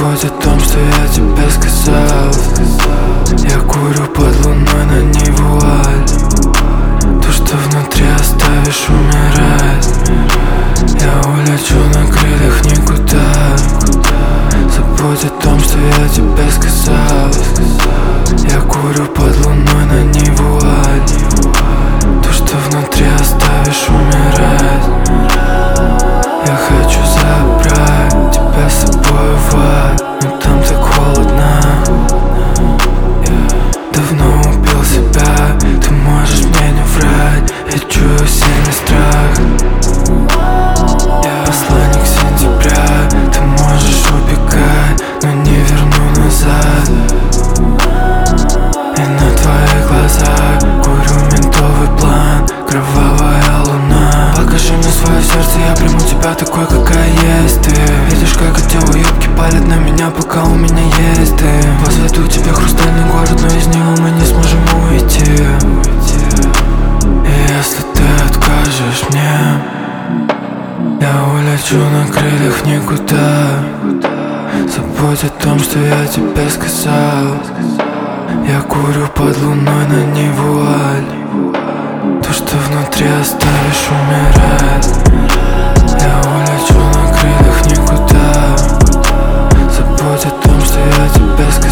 Забудь о том, что я тебе сказал. Я курю под луной, на ней вуаль. То, что внутри оставишь умирать. Я улечу на крыльях никуда. Забудь о том, что я тебе сказал. Я курю под луной, на ней вуаль. То, что внутри оставишь умирать. Я хочу забрать тебя с собой в ад, но там так холодно. Давно убил себя, ты можешь мне не врать. Я чую сильный страх. Посланник сентября, ты можешь убегать, но не верну назад. И на твоих глазах курю ментовый план. Кровавая луна. Покажи мне свое сердце, я приму тебя такой, какая есть ты. Видишь, как эти уебки палят на меня, пока у меня есть ты. Возведу тебе хрустальный город, но из него мы не сможем уйти. И если ты откажешь мне, я улечу на крыльях в никуда. Забудь о том, что я тебе сказал. Я курю под луной, на ней вуаль. То, что внутри оставишь умирать. Я улечу на крыльях в никуда. Забудь о том, что я тебе сказал.